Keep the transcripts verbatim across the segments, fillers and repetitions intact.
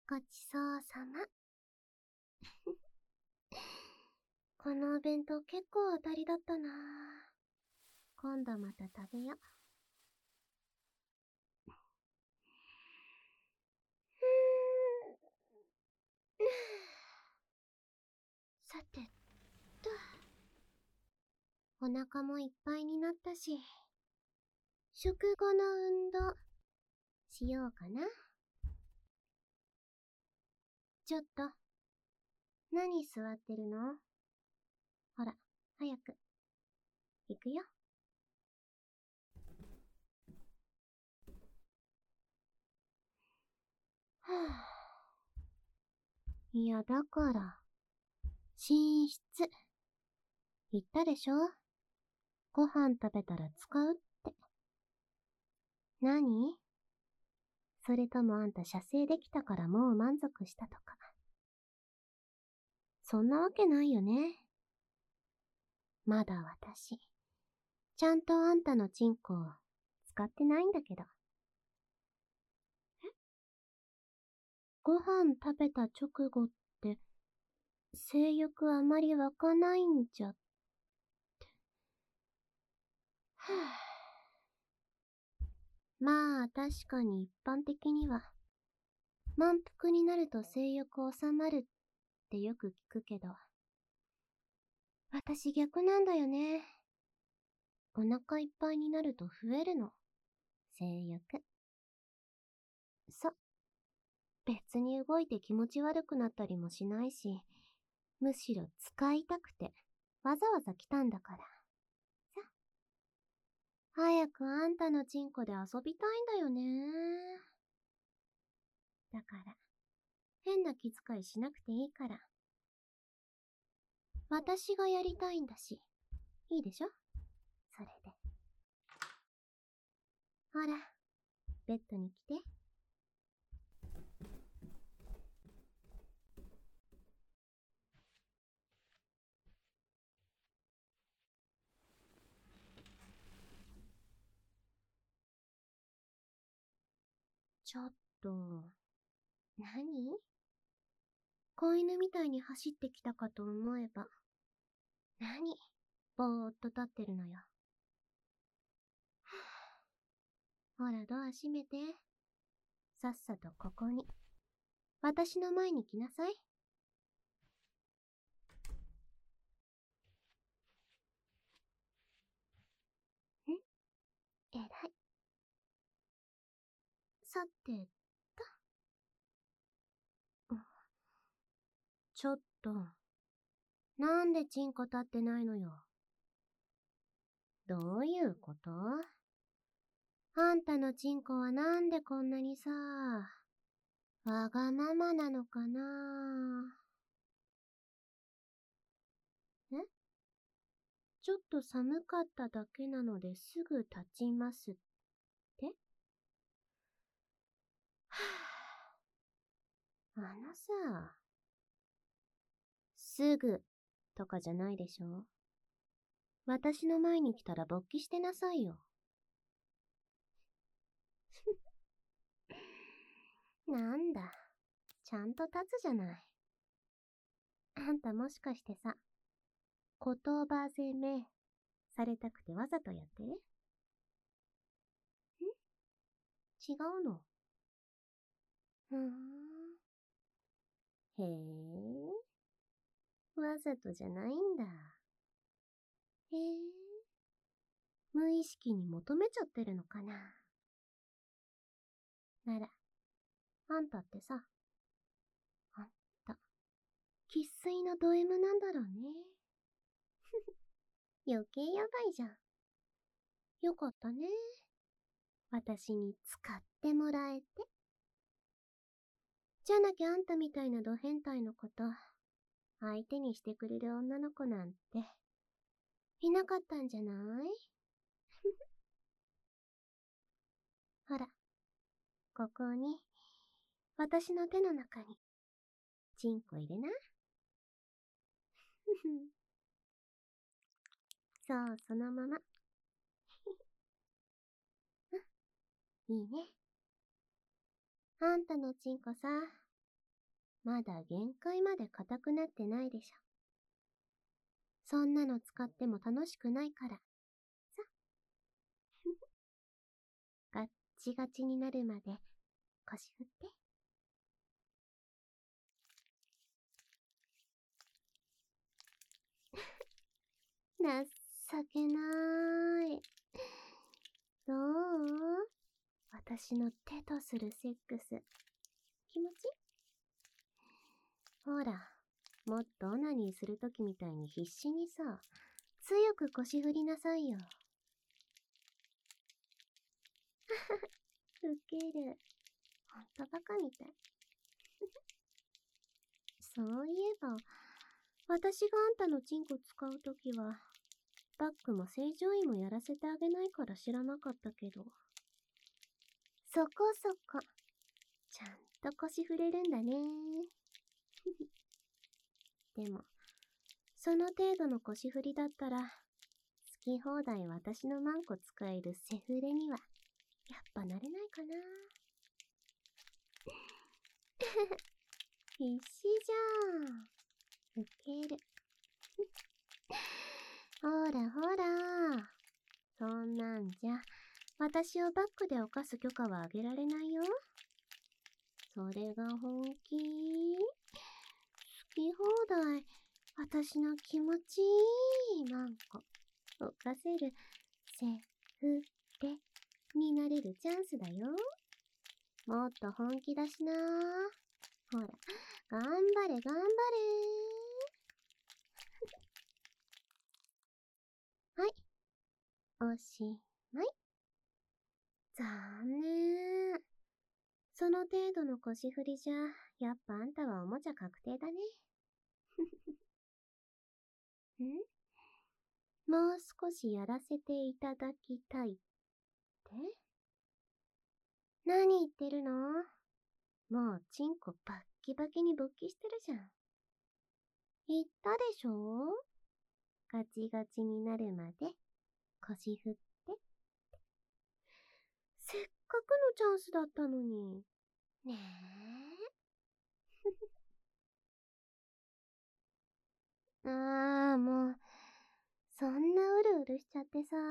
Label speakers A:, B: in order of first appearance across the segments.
A: ごちそうさま。このお弁当結構当たりだったな。今度また食べよ。さてと、お腹もいっぱいになったし、食後の運動しようかな。ちょっと、何座ってるの？ほら、早く。行くよ。はぁ。いや、だから、寝室。言ったでしょ？ご飯食べたら使うって。何？それともあんた射精できたからもう満足したとか。そんなわけないよね。まだ私、ちゃんとあんたのチンコを使ってないんだけど。え？ご飯食べた直後って、性欲あまり湧かないんじゃって。はぁ。まあ確かに一般的には、満腹になると性欲収まるってよく聞くけど、私逆なんだよね。お腹いっぱいになると増えるの。性欲。そ。別に動いて気持ち悪くなったりもしないし、むしろ使いたくて、わざわざ来たんだから。さ。早くあんたのチンコで遊びたいんだよね。だから、変な気遣いしなくていいから。私がやりたいんだし、いいでしょ？それで。ほら、ベッドに来て。ちょっと、何？子犬みたいに走ってきたかと思えば。何？ぼーっと立ってるのよ。ほら、ドア閉めて。さっさとここに。私の前に来なさい。ん？えらい。さてと。ちょっと。なんでチンコ立ってないのよ。どういうこと？あんたのチンコはなんでこんなにさ、わがままなのかな？え？ちょっと寒かっただけなのですぐ立ちますって？はぁ。あのさ、すぐとかじゃないでしょ？私の前に来たら勃起してなさいよ。なんだ、ちゃんと立つじゃない。あんたもしかしてさ、言葉攻めされたくてわざとやってる？ん？違うの？ふーん。へえ。わざとじゃないんだ。へえ。無意識に求めちゃってるのかな。なら、あんたってさ、あんた、生粋のド M なんだろうね。余計やばいじゃん。よかったね。私に使ってもらえて。じゃなきゃあんたみたいなド変態のこと、相手にしてくれる女の子なんて、いなかったんじゃない？ほら、ここに、私の手の中に、チンコ入れな。そう、そのまま。いいね。あんたのチンコさ、 まだ限界まで硬くなってないでしょ。そんなの使っても楽しくないから。さ。ガッチガチになるまで腰振って。情けなーい。どう？私の手とするセックス。気持ち？ほら、もっとオナニーするときみたいに必死にさ、強く腰振りなさいよ。ウケる。ほんとバカみたい。そういえば、私があんたのチンコ使うときは、バックも正常位もやらせてあげないから知らなかったけど。そこそこ。ちゃんと腰振れるんだね。でも、その程度の腰振りだったら、好き放題私のマンコ使えるセフレには、やっぱなれないかな。必死じゃん。ウケる。ほらほら。そんなんじゃ、私をバックで犯す許可はあげられないよ。それが本気？好き放題、私の気持ちいいマンコ、犯せるセフレになれるチャンスだよ。もっと本気だしな。ほら、頑張れ頑張れ。はい、おしまい。残念。その程度の腰振りじゃ、やっぱあんたはおもちゃ確定だね。ん？もう少しやらせていただきたいって？何言ってるの？もうチンコバッキバキに勃起してるじゃん。言ったでしょ？ガチガチになるまで腰振って。せっかくのチャンスだったのに。ねえ。ああ、もう、そんなうるうるしちゃってさ。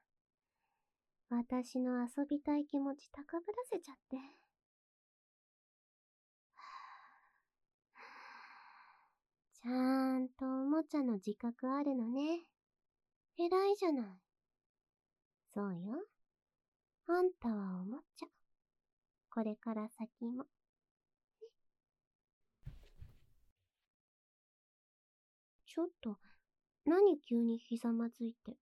A: 私の遊びたい気持ち高ぶらせちゃって。ちゃんとおもちゃの自覚あるのね。偉いじゃない。そうよ。あんたはおもちゃ。これから先も。ちょっと、何急にひざまずいて。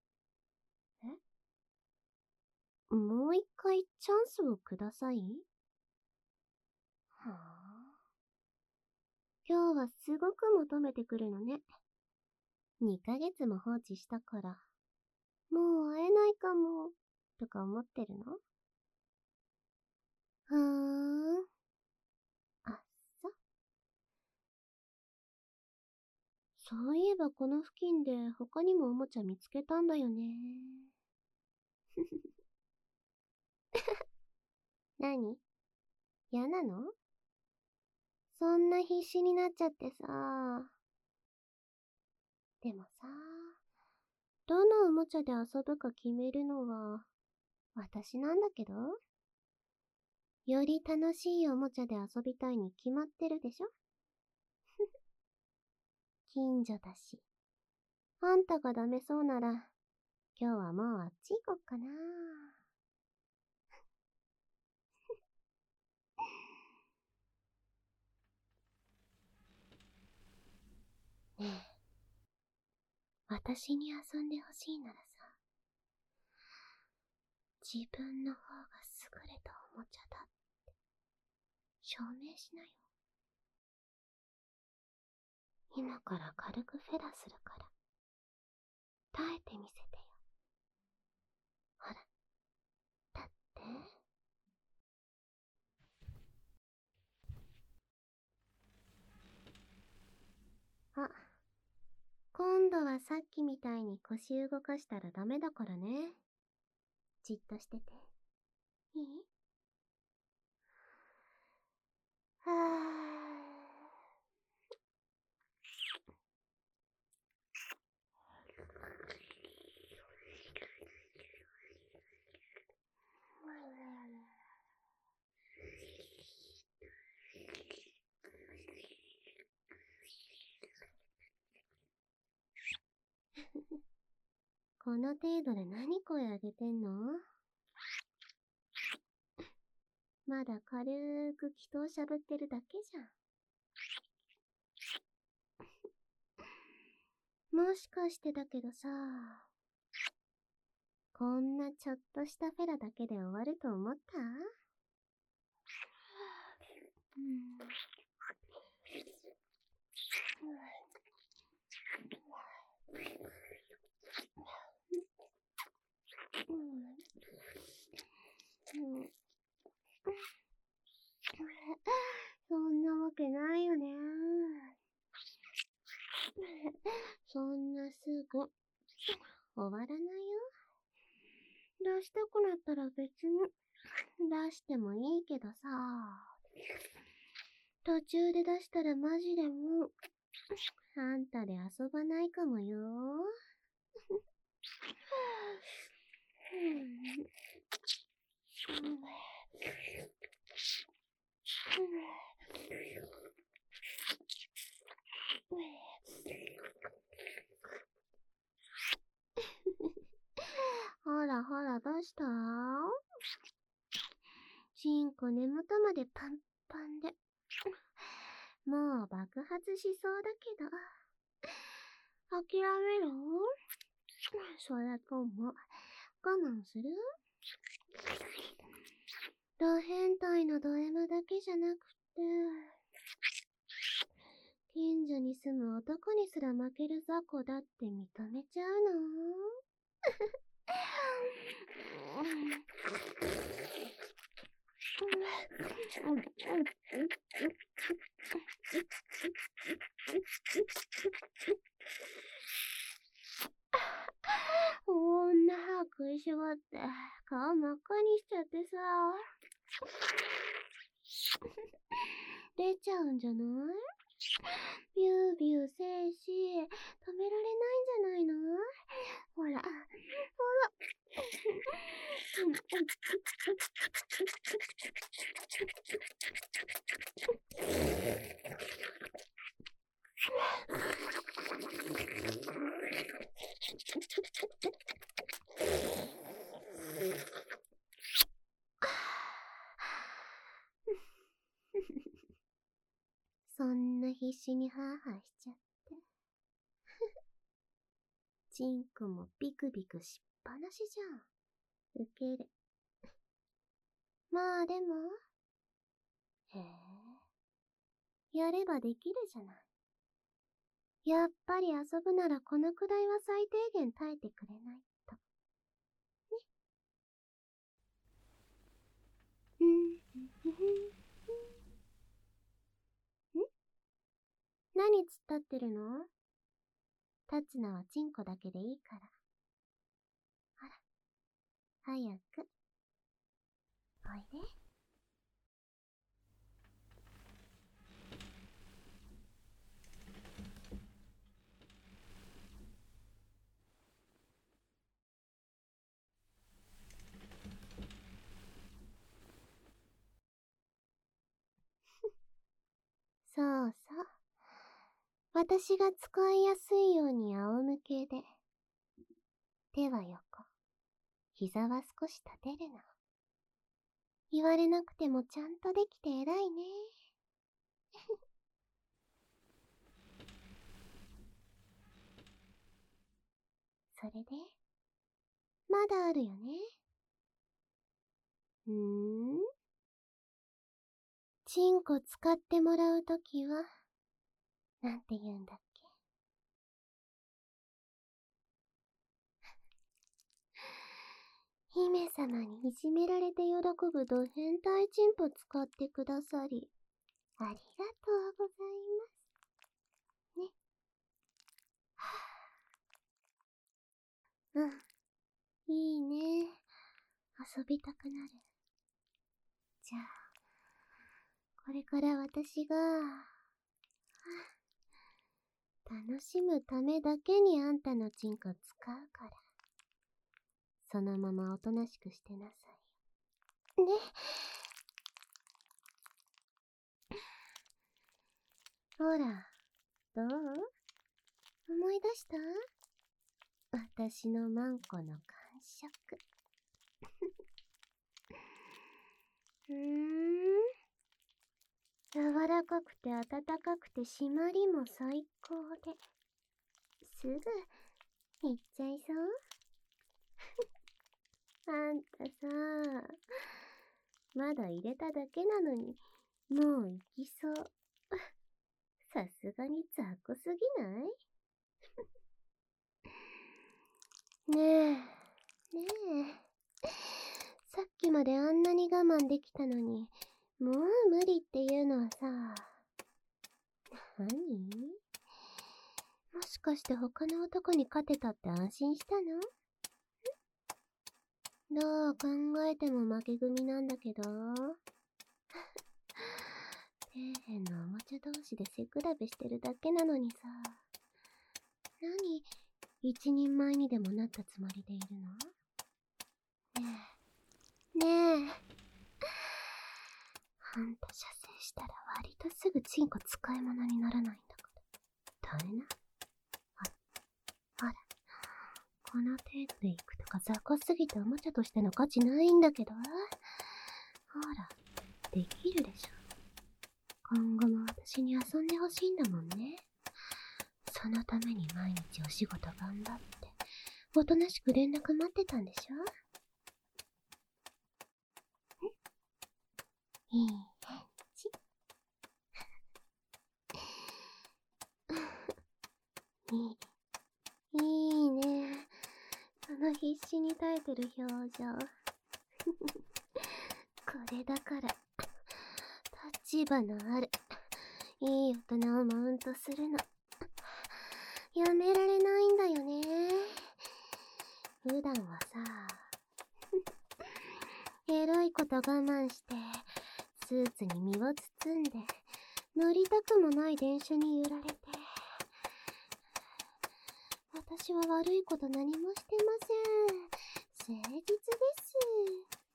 A: え？もう一回チャンスをください？はあ。今日はすごく求めてくるのね。にかげつも放置したから、もう会えないかも、とか思ってるの？ふーん。あっそ。そういえばこの付近で他にもおもちゃ見つけたんだよね。何？嫌なの？そんな必死になっちゃってさ。でもさ、どのおもちゃで遊ぶか決めるのは私なんだけど。より楽しいおもちゃで遊びたいに決まってるでしょ。近所だし。あんたがダメそうなら、今日はもうあっち行こっかな。ねえ、私に遊んでほしいならさ、自分の方が優れたおもちゃだって証明しなよ。今から軽くフェラするから、耐えてみせてよ。ほら、だって。あ、今度はさっきみたいに腰動かしたらダメだからね。じっとしてて。いい？はぁ。 この程度で何声上げてんの？まだ軽く気筒しゃぶってるだけじゃん。もしかしてだけどさ、こんなちょっとしたフェラだけで終わると思った？うん。うん。そんなわけないよね。そんなすぐ終わらないよ。出したくなったら別に出してもいいけどさ、途中で出したらマジでもうあんたで遊ばないかもよ。ほらほら、どうした？チンコ根元までパンパンで、もう爆発しそうだけど、諦めろ？それとも、我慢する？ド変態のド M だけじゃなくて、近所に住む男にすら負ける雑魚だって認めちゃうの？女歯食いしばって顔真っ赤にしちゃってさ、出ちゃうんじゃない？ビュービューせいし、止められないんじゃないの？ほら、ほら。そんな必死にハーハーしちゃって。チンコもビクビクしっぱなしじゃん。ウケる。まあでも、へえ、やればできるじゃない。やっぱり遊ぶならこのくらいは最低限耐えてくれないと。ね。うん。ん？何突っ立ってるの？立つのはチンコだけでいいから。ほら、早く。おいで。そうそう。私が使いやすいように仰向けで。手は横。膝は少し立てるの。言われなくてもちゃんとできて偉いね。それで、まだあるよね。うーん？チンコ使ってもらうときは、なんて言うんだっけ。姫様にいじめられて喜ぶド変態チンポ使ってくださり、ありがとうございます。ね。うん。いいね。遊びたくなる。じゃあ、これから私が、楽しむためだけにあんたのチンコ使うから。そのままおとなしくしてなさい。ね。ほら、どう？思い出した？ 私のマンコの感触。うーん。柔らかくて暖かくて締まりも最高で。すぐ、行っちゃいそう？あんたさ、まだ入れただけなのに、もう行きそう。さすがに雑魚すぎない？ねえ、ねえ。さっきまであんなに我慢できたのに、もう無理っていうのはさ、何？もしかして他の男に勝てたって安心したの？どう考えても負け組なんだけど。底辺のおもちゃ同士で背比べしてるだけなのにさ。何、一人前にでもなったつもりでいるの？ねえ。ねえ。あんた射精したら割とすぐチンコ使い物にならないんだから。大変な。あら。あら。この程度で行くとか雑魚すぎておもちゃとしての価値ないんだけど。ほら、できるでしょ。今後も私に遊んでほしいんだもんね。そのために毎日お仕事頑張って、おとなしく連絡待ってたんでしょ？いい返事。いい、いいね。その必死に耐えてる表情。これだから、立場のある、いい大人をマウントするの。やめられないんだよね。普段はさ、エロいこと我慢して、スーツに身を包んで、乗りたくもない電車に揺られて、私は悪いこと何もしてません。誠実です。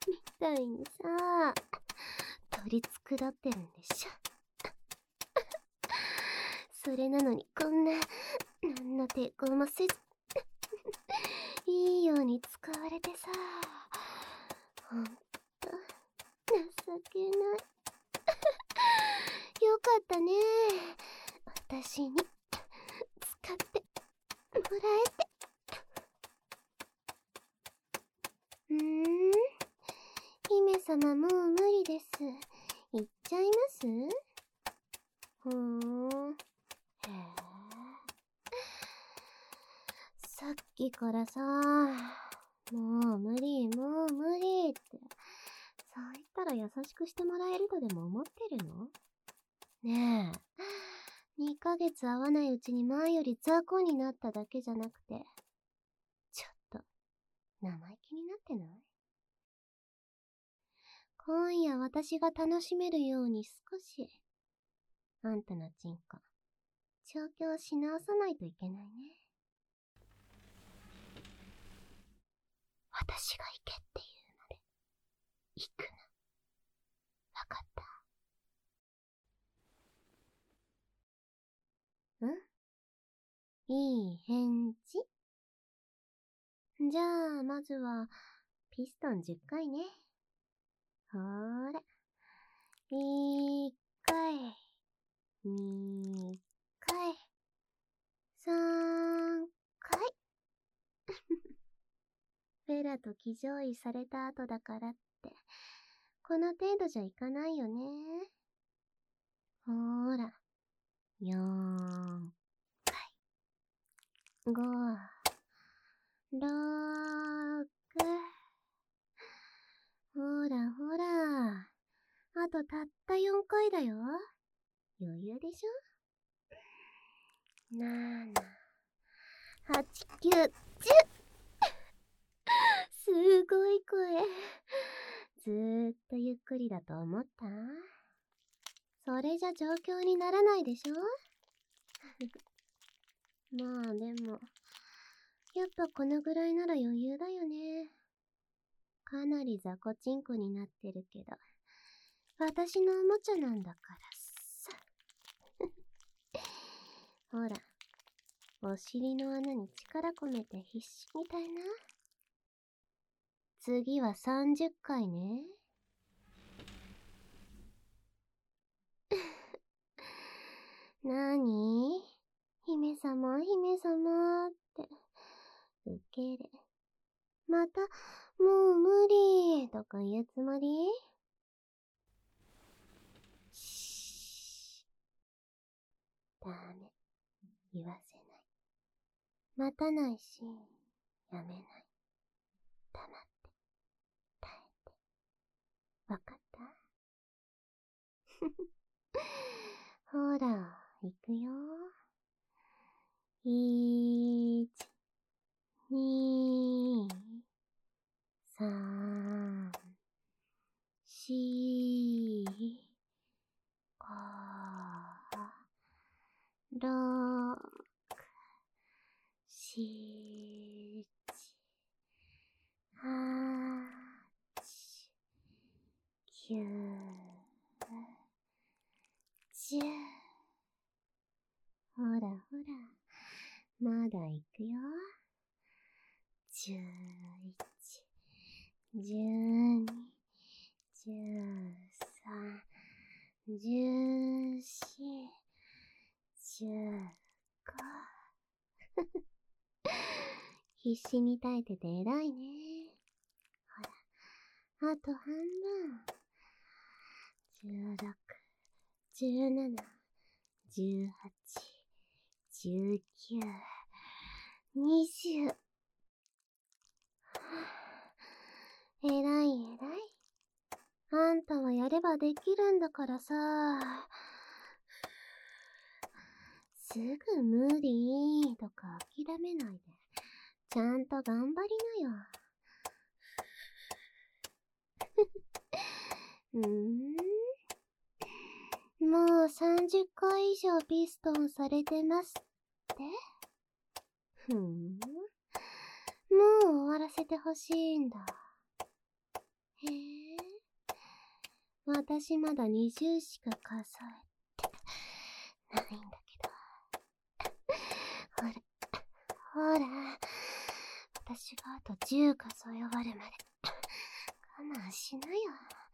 A: みたいにさ、取り繕ってるんでしょ。それなのにこんな、何の抵抗もせず、いいように使われてさ、ほんと、情けない。よかったね。私に、使ってもらえて。うーん、姫様もう無理です。行っちゃいます？ほーん。へえ。さっきからさ、もう無理、もう無理って、そう言ったら優しくしてもらえるとでも思ってるの？ねえ、にかげつ会わないうちに前より雑魚になっただけじゃなくて、ちょっと、生意気になってない？今夜私が楽しめるように少し、あんたのチンコ、調教し直さないといけないね。私が行けっていうので、行くの。わかった？ん？いい返事。じゃあ、まずは、ピストンじゅっかいね。ほーら。いっかい、にかい、さんかい。フェラと騎乗位された後だからって、この程度じゃいかないよね。ほーら、よんかい、ご、ろく、ほらほら、あとたったよんかいだよ。余裕でしょ？なな、はち、きゅう、じゅう。すごい声。ずーっとゆっくりだと思った？それじゃ状況にならないでしょ？まあでも、やっぱこのぐらいなら余裕だよね。かなり雑魚チンコになってるけど、私のおもちゃなんだからさ。ほら、 お尻の穴に力込めて必死みたいな。次はさんじゅっかいね。なーに？姫様、姫様って。受け入れ。また、もう無理とか言うつもり？しー。ダメ。言わせない。待たないし、やめない。黙って、耐えて。わかった？ほら、行くよ。いち、に、さん、し、ご、ろく、し、はち、きゅう、じゅう。ほらほら、まだ行くよ。じゅういち、じゅうに、じゅうさん、じゅうよん、じゅうご。必死に耐えてて偉いね。ほら、あと半分。じゅうろく、じゅうなな、じゅうはち、じゅうきゅう、にじゅう。えらいえらい。あんたはやればできるんだからさ。すぐ無理とか諦めないで。ちゃんと頑張りなよ。うーん？もうさんじゅっかい以上ピストンされてますって？ふーん。もう終わらせてほしいんだ。へえ。私まだにじゅうしか数えてないんだけど。ほら、ほら。私があとじゅう数え終わるまで我慢しなよ。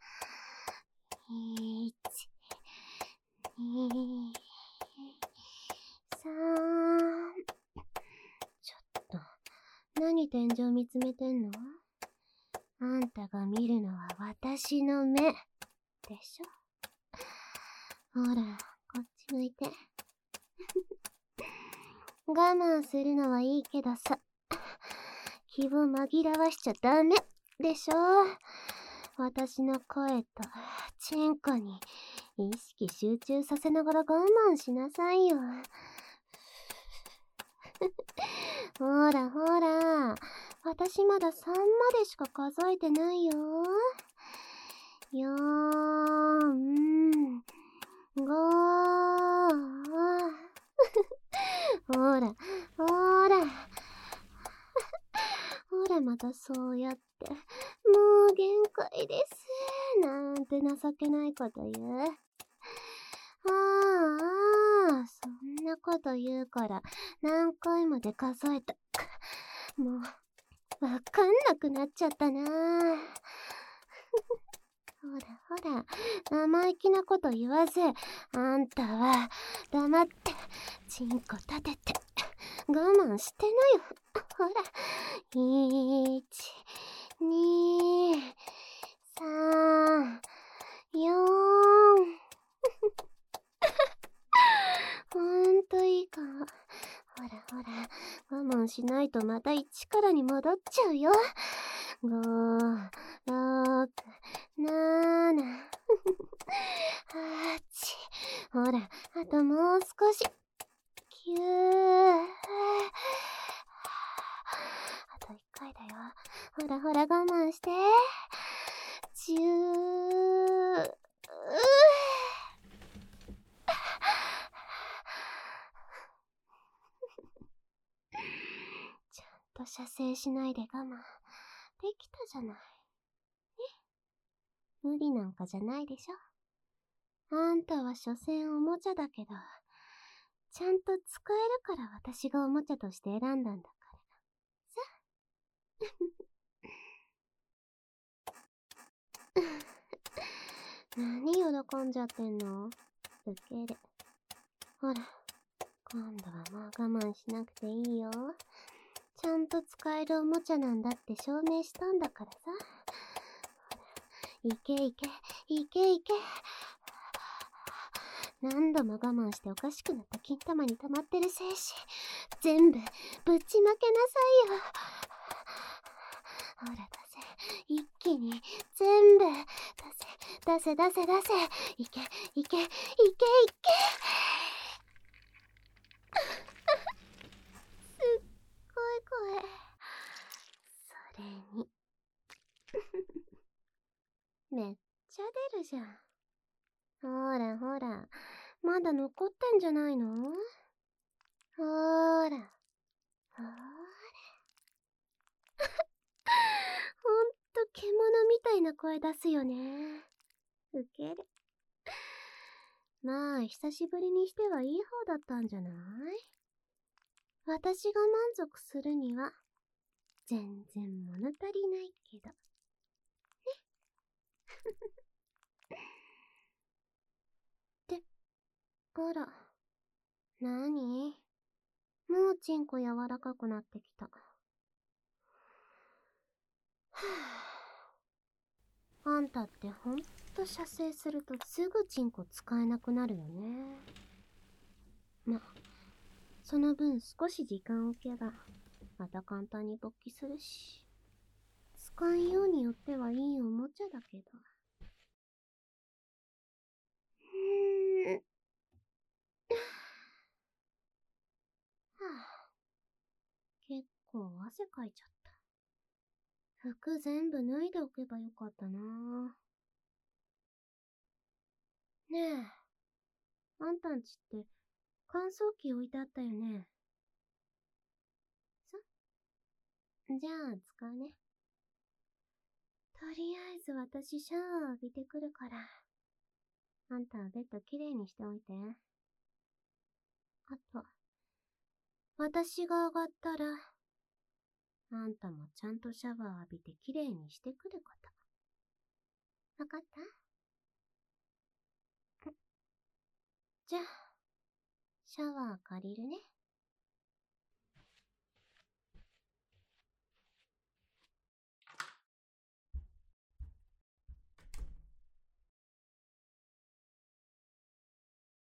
A: いち、に、さん。ちょっと、何天井見つめてんの？あんたが見るのは私の目でしょ。ほら、こっち向いて。我慢するのはいいけどさ、気を紛らわしちゃダメでしょ。私の声とチンコに意識集中させながら我慢しなさいよ。ほらほら、私まださんまでしか数えてないよ。よーん、ごー。ほら、ほら。ほらまたそうやって、もう限界です。なんて情けないこと言う。ああ、そんなこと言うから何回まで数えた。もう、わかんなくなっちゃったな。ほらほら、生意気なこと言わず、あんたは黙ってチンコ立てて我慢してなよ。ほら、いち、に、さん、よん。ほんといいかも。ほらほら、我慢しないとまた一からに戻っちゃうよ。ご、ろく、なな、はち。ほら、あともう少し。きゅう。あと一回だよ。ほらほら我慢して。じゅう。うちゃんと射精しないで我慢できたじゃない。ね。無理なんかじゃないでしょ。あんたは所詮おもちゃだけど、 ちゃんと使えるから私がおもちゃとして選んだんだからさ。何喜んじゃってんの？ウケる。ほら、今度はもう我慢しなくていいよ。ちゃんと使えるおもちゃなんだって証明したんだからさ。いけいけ、いけいけ。何度も我慢しておかしくなった金玉に溜まってる精子、全部ぶちまけなさいよ。ほら出せ、一気に全部出せ、出せ出せ出せ。いけいけいけいけ。すっごい声。それにめっちゃ出るじゃん。ほらほら、まだ残ってんじゃないの？ほーら、ほーら。ほんと獣みたいな声出すよね。ウケる。まあ、久しぶりにしてはいい方だったんじゃない？私が満足するには、全然物足りないけど。ね。って、あら。なに？もうチンコ柔らかくなってきた。はぁ。あんたってほんと射精するとすぐチンコ使えなくなるよね。ま、その分少し時間置けば、また簡単に勃起するし。使いようによってはいいおもちゃだけど。うーん。はぁ。結構汗かいちゃった。服全部脱いでおけばよかったな。ねえ、あんたんちって乾燥機置いてあったよね。そじゃあ使うね。とりあえず私シャワー浴びてくるから。あんたはベッドきれいにしておいて。あと、私が上がったら、あんたもちゃんとシャワー浴びてきれいにしてくること。わかった？じゃあ、シャワー借りるね。